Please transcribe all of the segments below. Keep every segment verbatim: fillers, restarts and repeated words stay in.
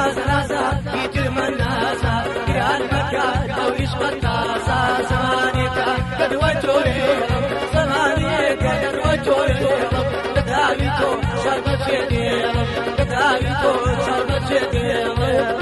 ناز نازا يتر من نازا قران مكة أو عشق تازا زمانك قد وجهي زمانك قد وجهي كتابيتو شربت يدي كتابيتو شربت يدي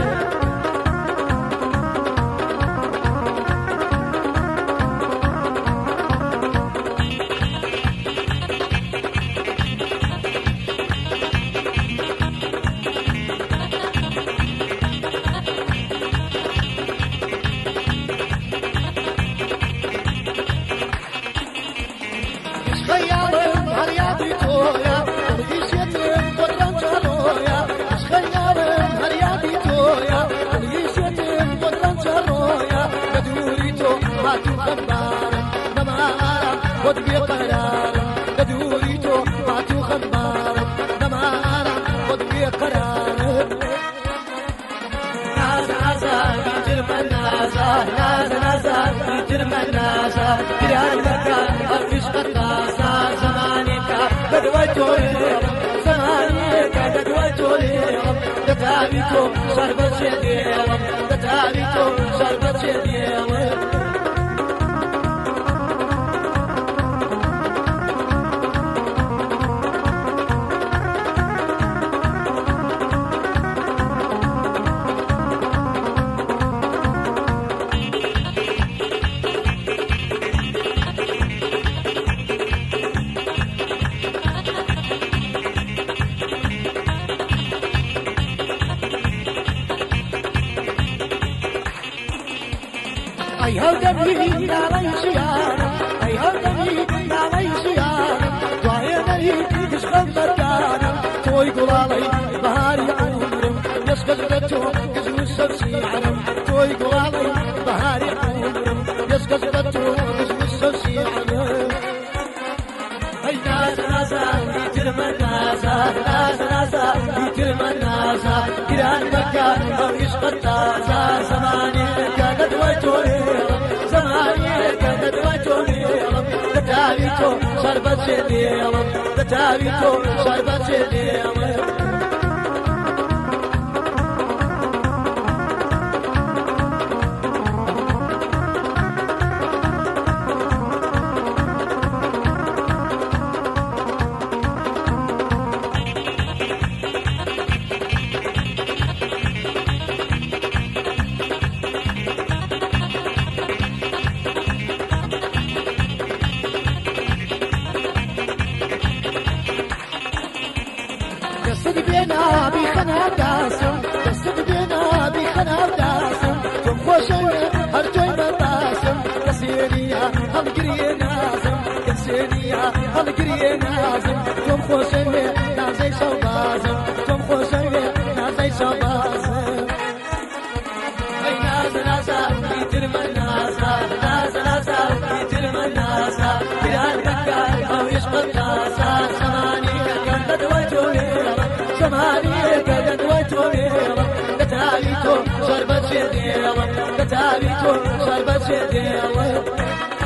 خيالم هريادي تويا وليشيتم قدران جرويا مش خيالم هريادي تويا وليشيتم قدران جرويا بدوريتو ما تخبار دمارا خد بقرار بدوريتو ما تخبار دمارا خد بقرار ناز نازا يتر من نازا ناز نازا يتر من نازا قران مكة أو عشق تازا زمانك قد وجهي زمانك قد وجهي كتابيتو شربت يدي كتابيتو شربت يدي أي هودني يا ريشيان أي هودني يا ريشيان وعيني تشغل مكان توي قلالي بهاري عمرم يسقط بتو كزو الشمسي عرم توي قلالي بهاري عمرم يسقط بتو كزو الشمسي عرم أي ناز نازا يتر من نازا ناز نازا يتر من نازا قران مكة أو عشق تازا زمانك قد وجهي زمانك قد وجهي كتابيتو شربت يدي كتابيتو شربت يدي قصد بينا بخنا داسم قصد بينا بخنا داسم تم خوشوي هرجوي مطاسم كسيريا هلقري نازم كسيريا هلقري نازم تم خوشوي نازي شوبازم تم خوشوي نازي شوبازم أي ناز نازا يتر من نازا ناز نازا يتر من نازا قران مكة أو عشق تازا زمانك قد وجهي زمانك قد وجهي كتابيتو شربت يدي كتابيتو شربت يدي